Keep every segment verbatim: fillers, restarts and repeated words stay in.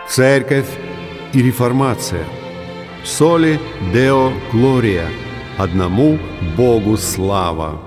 Церковь и реформация. Соли Део Глория. Одному Богу слава.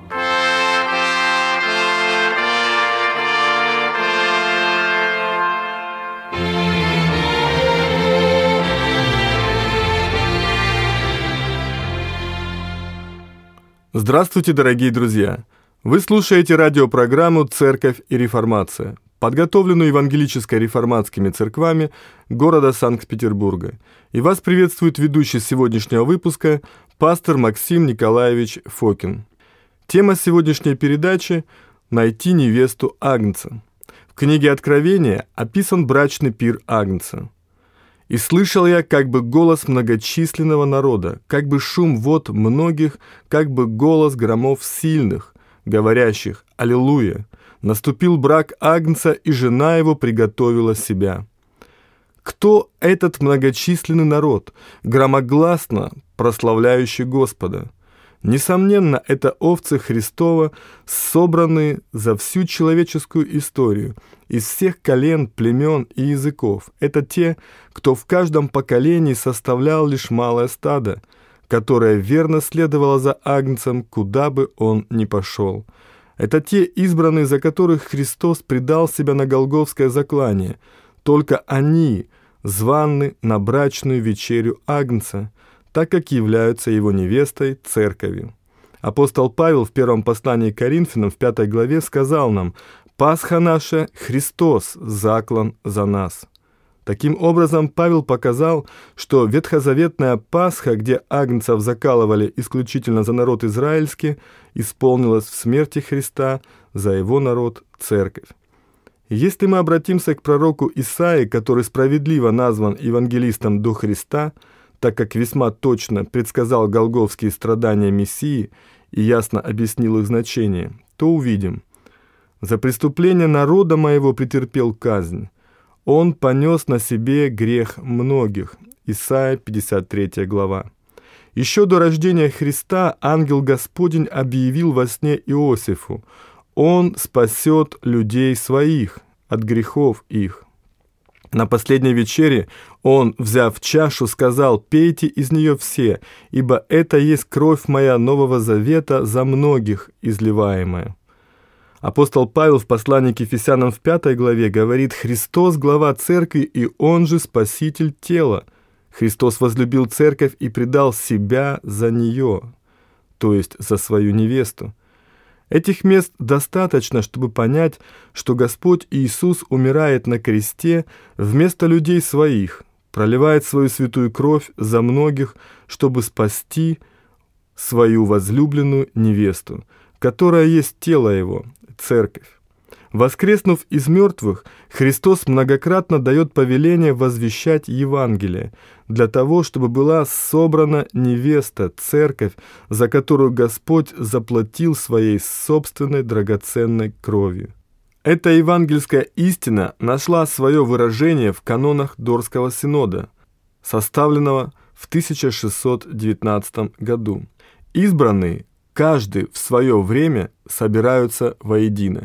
Здравствуйте, дорогие друзья! Вы слушаете радиопрограмму «Церковь и реформация», подготовленную евангелическо-реформатскими церквами города Санкт-Петербурга. И вас приветствует ведущий сегодняшнего выпуска пастор Максим Николаевич Фокин. Тема сегодняшней передачи – «Найти невесту Агнца». В книге Откровения описан брачный пир Агнца. «И слышал я как бы голос многочисленного народа, как бы шум вод многих, как бы голос громов сильных, говорящих «Аллилуйя! Наступил брак Агнца, и жена его приготовила себя». Кто этот многочисленный народ, громогласно прославляющий Господа? Несомненно, это овцы Христова, собранные за всю человеческую историю, из всех колен, племен и языков. Это те, кто в каждом поколении составлял лишь малое стадо, которое верно следовало за Агнцем, куда бы он ни пошел. Это те избранные, за которых Христос предал себя на голгофское заклание. Только они званы на брачную вечерю Агнца, так как являются его невестой церковью. Апостол Павел в первом послании к Коринфянам в пятой главе сказал нам: «Пасха наша – Христос, заклан за нас». Таким образом, Павел показал, что ветхозаветная Пасха, где агнцев закалывали исключительно за народ израильский, исполнилась в смерти Христа за его народ, церковь. Если мы обратимся к пророку Исаии, который справедливо назван евангелистом до Христа, так как весьма точно предсказал голгофские страдания Мессии и ясно объяснил их значение, то увидим: «За преступление народа моего претерпел казнь, он понес на себе грех многих». Исайя пятьдесят третья глава. Еще до рождения Христа ангел Господень объявил во сне Иосифу: «Он спасет людей своих от грехов их». На последней вечере он, взяв чашу, сказал: «Пейте из нее все, ибо это есть кровь моя Нового Завета за многих изливаемая». Апостол Павел в послании к Ефесянам в пятой главе говорит: «Христос – глава церкви, и Он же спаситель тела. Христос возлюбил церковь и предал себя за нее», то есть за свою невесту. Этих мест достаточно, чтобы понять, что Господь Иисус умирает на кресте вместо людей своих, проливает свою святую кровь за многих, чтобы спасти свою возлюбленную невесту, которая есть тело Его, церковь. Воскреснув из мертвых, Христос многократно дает повеление возвещать Евангелие, для того, чтобы была собрана невеста, церковь, за которую Господь заплатил своей собственной драгоценной кровью. Эта евангельская истина нашла свое выражение в канонах Дорского синода, составленного в тысяча шестьсот девятнадцатом году. Избранные, каждый в свое время, собираются воедино.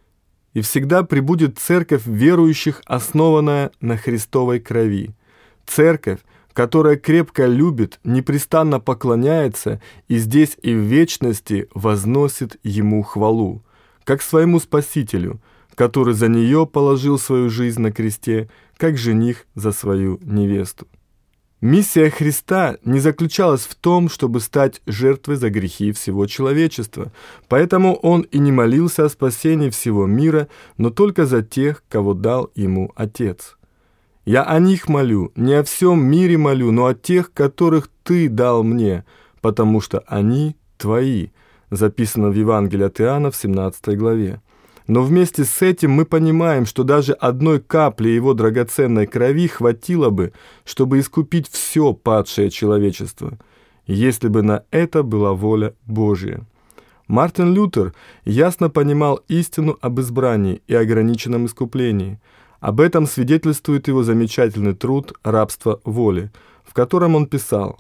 И всегда пребудет церковь верующих, основанная на Христовой крови. Церковь, которая крепко любит, непрестанно поклоняется и здесь и в вечности возносит Ему хвалу, как своему Спасителю, который за нее положил свою жизнь на кресте, как жених за свою невесту. Миссия Христа не заключалась в том, чтобы стать жертвой за грехи всего человечества, поэтому Он и не молился о спасении всего мира, но только за тех, кого дал Ему Отец. «Я о них молю, не о всем мире молю, но о тех, которых Ты дал мне, потому что они Твои», записано в Евангелии от Иоанна в семнадцатой главе. Но вместе с этим мы понимаем, что даже одной капли Его драгоценной крови хватило бы, чтобы искупить все падшее человечество, если бы на это была воля Божья. Мартин Лютер ясно понимал истину об избрании и ограниченном искуплении. Об этом свидетельствует его замечательный труд «Рабство воли», в котором он писал: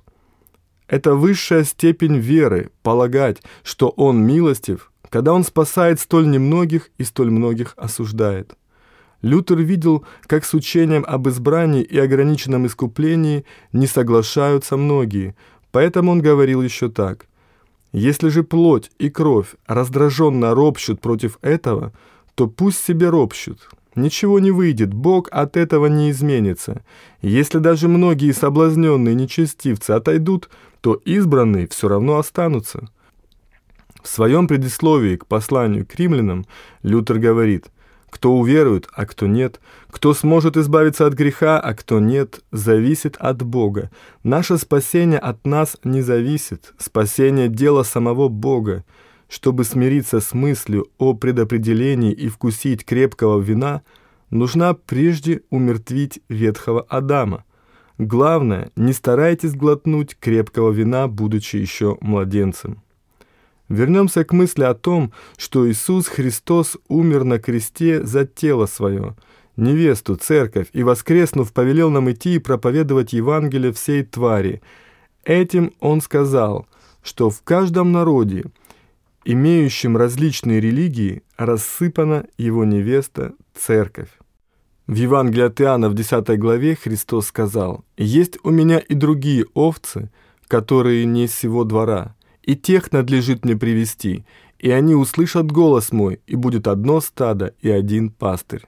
«Это высшая степень веры – полагать, что Он милостив, когда Он спасает столь немногих и столь многих осуждает. Лютер видел, как с учением об избрании и ограниченном искуплении не соглашаются многие, поэтому он говорил еще так: «Если же плоть и кровь раздраженно ропщут против этого, то пусть себе ропщут. Ничего не выйдет, Бог от этого не изменится. Если даже многие соблазненные нечестивцы отойдут, то избранные все равно останутся». В своем предисловии к посланию к римлянам Лютер говорит: «Кто уверует, а кто нет, кто сможет избавиться от греха, а кто нет, зависит от Бога. Наше спасение от нас не зависит, спасение — дело самого Бога. Чтобы смириться с мыслью о предопределении и вкусить крепкого вина, нужно прежде умертвить ветхого Адама. Главное, не старайтесь глотнуть крепкого вина, будучи еще младенцем». Вернемся к мысли о том, что Иисус Христос умер на кресте за тело свое, невесту, церковь, и, воскреснув, повелел нам идти и проповедовать Евангелие всей твари. Этим Он сказал, что в каждом народе, имеющем различные религии, рассыпана Его невеста, церковь. В Евангелии от Иоанна в десятой главе Христос сказал: «Есть у меня и другие овцы, которые не сего двора, и тех надлежит мне привести, и они услышат голос мой, и будет одно стадо и один пастырь».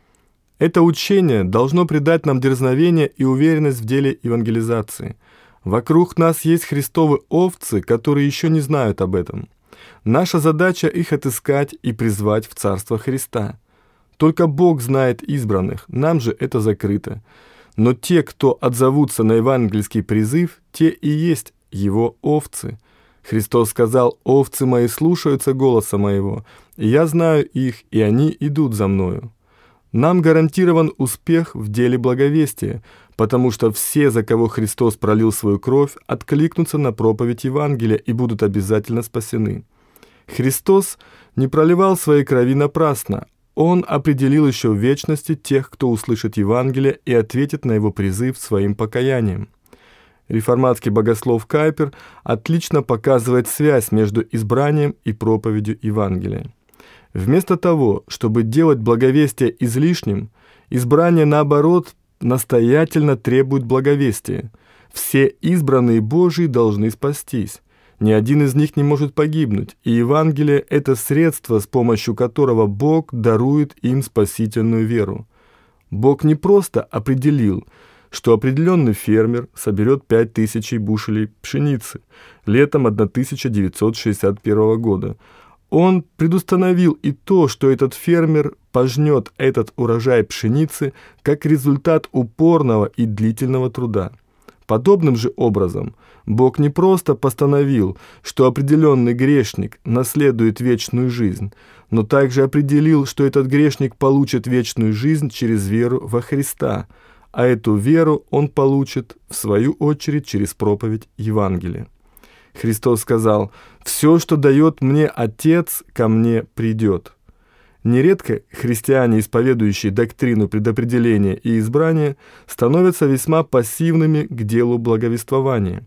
Это учение должно придать нам дерзновение и уверенность в деле евангелизации. Вокруг нас есть Христовы овцы, которые еще не знают об этом. Наша задача их отыскать и призвать в Царство Христа. Только Бог знает избранных, нам же это закрыто. Но те, кто отзовутся на евангельский призыв, те и есть Его овцы. Христос сказал: «Овцы мои слушаются голоса моего, и я знаю их, и они идут за мною». Нам гарантирован успех в деле благовестия, потому что все, за кого Христос пролил свою кровь, откликнутся на проповедь Евангелия и будут обязательно спасены. Христос не проливал своей крови напрасно. Он определил еще в вечности тех, кто услышит Евангелие и ответит на его призыв своим покаянием. Реформатский богослов Кайпер отлично показывает связь между избранием и проповедью Евангелия. Вместо того, чтобы делать благовестие излишним, избрание, наоборот, настоятельно требует благовестия. Все избранные Божии должны спастись. Ни один из них не может погибнуть, и Евангелие — это средство, с помощью которого Бог дарует им спасительную веру. Бог не просто определил, что определенный фермер соберет пять тысяч бушелей пшеницы летом тысяча девятьсот шестьдесят первого года. Он предустановил и то, что этот фермер пожнет этот урожай пшеницы как результат упорного и длительного труда. Подобным же образом Бог не просто постановил, что определенный грешник наследует вечную жизнь, но также определил, что этот грешник получит вечную жизнь через веру во Христа, а эту веру он получит, в свою очередь, через проповедь Евангелия. Христос сказал: «Все, что дает мне Отец, ко мне придет». Нередко христиане, исповедующие доктрину предопределения и избрания, становятся весьма пассивными к делу благовествования,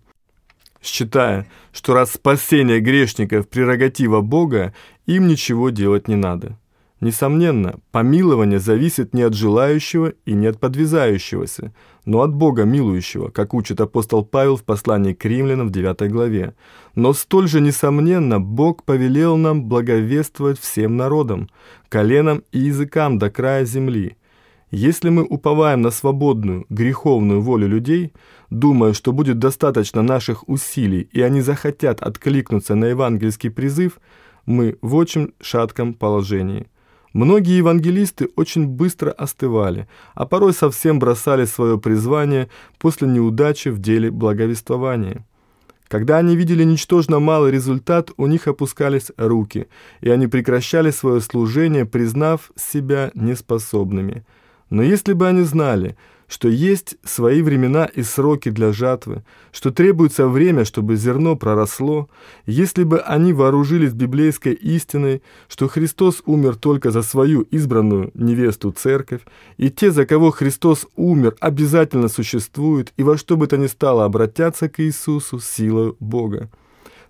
считая, что раз спасение грешников прерогатива Бога, им ничего делать не надо. Несомненно, помилование зависит не от желающего и не от подвязающегося, но от Бога милующего, как учит апостол Павел в послании к римлянам в девятой главе. Но столь же несомненно, Бог повелел нам благовествовать всем народам, коленам и языкам до края земли. Если мы уповаем на свободную, греховную волю людей, думая, что будет достаточно наших усилий, и они захотят откликнуться на евангельский призыв, мы в очень шатком положении. Многие евангелисты очень быстро остывали, а порой совсем бросали свое призвание после неудачи в деле благовествования. Когда они видели ничтожно малый результат, у них опускались руки, и они прекращали свое служение, признав себя неспособными. Но если бы они знали, что есть свои времена и сроки для жатвы, что требуется время, чтобы зерно проросло, если бы они вооружились библейской истиной, что Христос умер только за свою избранную невесту церковь, и те, за кого Христос умер, обязательно существуют и во что бы то ни стало обратятся к Иисусу силой Бога,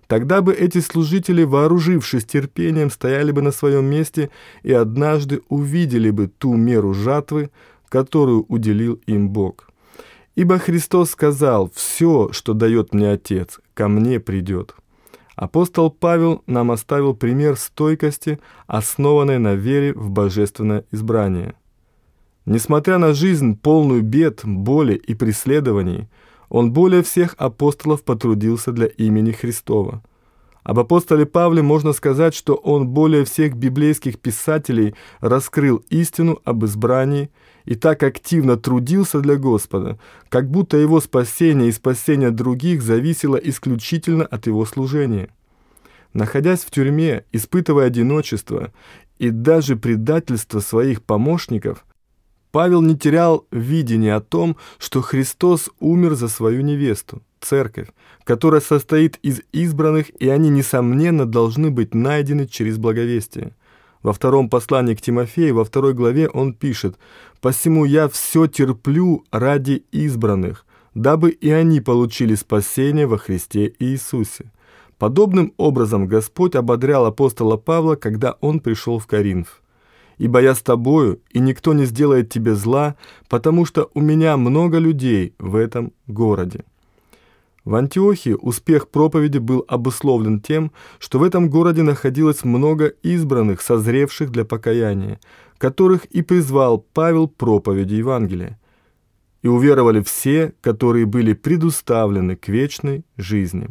Тогда бы эти служители, вооружившись терпением, стояли бы на своем месте и однажды увидели бы ту меру жатвы, которую уделил им Бог. Ибо Христос сказал: «Все, что дает мне Отец, ко мне придет». Апостол Павел нам оставил пример стойкости, основанной на вере в божественное избрание. Несмотря на жизнь, полную бед, боли и преследований, он более всех апостолов потрудился для имени Христова. Об апостоле Павле можно сказать, что он более всех библейских писателей раскрыл истину об избрании и так активно трудился для Господа, как будто его спасение и спасение других зависело исключительно от его служения. Находясь в тюрьме, испытывая одиночество и даже предательство своих помощников, Павел не терял видения о том, что Христос умер за свою невесту, церковь, которая состоит из избранных, и они, несомненно, должны быть найдены через благовестие. Во втором послании к Тимофею, во второй главе он пишет: «Посему я все терплю ради избранных, дабы и они получили спасение во Христе Иисусе». Подобным образом Господь ободрял апостола Павла, когда он пришел в Коринф. «Ибо я с тобою, и никто не сделает тебе зла, потому что у меня много людей в этом городе». В Антиохии успех проповеди был обусловлен тем, что в этом городе находилось много избранных, созревших для покаяния, которых и призвал Павел проповеди Евангелия. И уверовали все, которые были предуставлены к вечной жизни.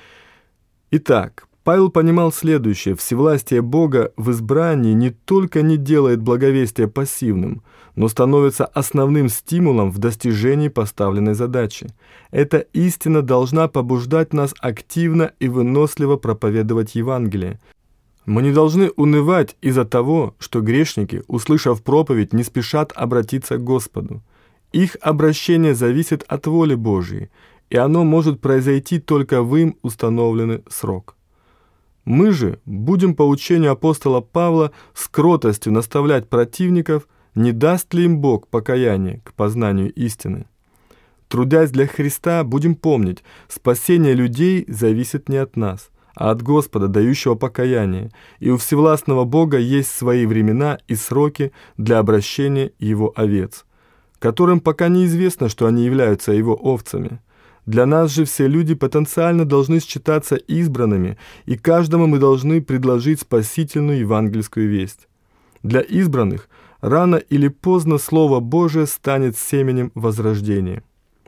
Итак, Павел понимал следующее: всевластие Бога в избрании не только не делает благовестие пассивным, но становится основным стимулом в достижении поставленной задачи. Эта истина должна побуждать нас активно и выносливо проповедовать Евангелие. Мы не должны унывать из-за того, что грешники, услышав проповедь, не спешат обратиться к Господу. Их обращение зависит от воли Божьей, и оно может произойти только в им установленный срок. Мы же будем по учению апостола Павла с кротостью наставлять противников, не даст ли им Бог покаяние к познанию истины. Трудясь для Христа, будем помнить, спасение людей зависит не от нас, а от Господа, дающего покаяние, и у всевластного Бога есть свои времена и сроки для обращения Его овец, которым пока неизвестно, что они являются Его овцами. Для нас же все люди потенциально должны считаться избранными, и каждому мы должны предложить спасительную евангельскую весть. Для избранных рано или поздно Слово Божие станет семенем возрождения.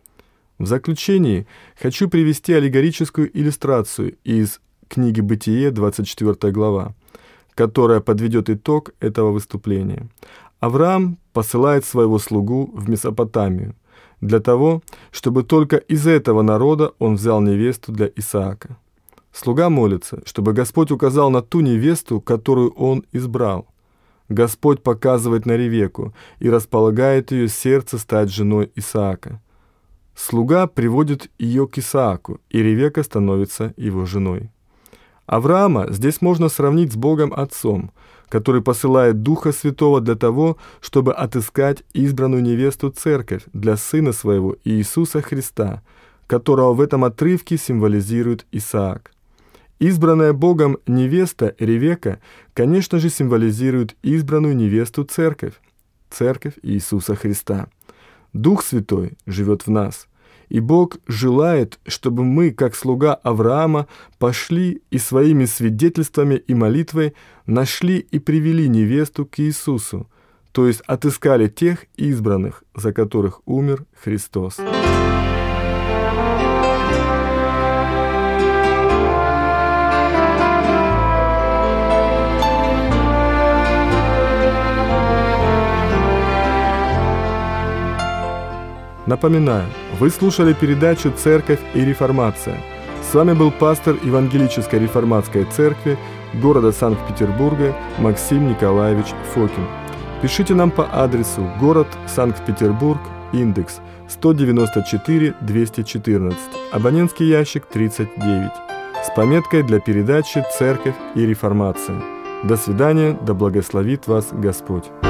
В заключении хочу привести аллегорическую иллюстрацию из книги «Бытие», двадцать четвёртая глава, которая подведет итог этого выступления. Авраам посылает своего слугу в Месопотамию, для того, чтобы только из этого народа он взял невесту для Исаака. Слуга молится, чтобы Господь указал на ту невесту, которую он избрал. Господь показывает на Ревеку и располагает ее сердце стать женой Исаака. Слуга приводит ее к Исааку, и Ревека становится его женой. Авраама здесь можно сравнить с Богом Отцом, который посылает Духа Святого для того, чтобы отыскать избранную невесту Церковь для Сына Своего Иисуса Христа, которого в этом отрывке символизирует Исаак. Избранная Богом невеста Ревека, конечно же, символизирует избранную невесту Церковь, Церковь Иисуса Христа. Дух Святой живет в нас, и Бог желает, чтобы мы, как слуга Авраама, пошли и своими свидетельствами и молитвой нашли и привели невесту к Иисусу, то есть отыскали тех избранных, за которых умер Христос. Напоминаю, вы слушали передачу «Церковь и реформация». С вами был пастор Евангелической реформатской церкви города Санкт-Петербурга Максим Николаевич Фокин. Пишите нам по адресу город Санкт-Петербург, индекс сто девяносто четыре двести четырнадцать, абонентский ящик тридцать девять, с пометкой для передачи «Церковь и реформация». До свидания, да благословит вас Господь.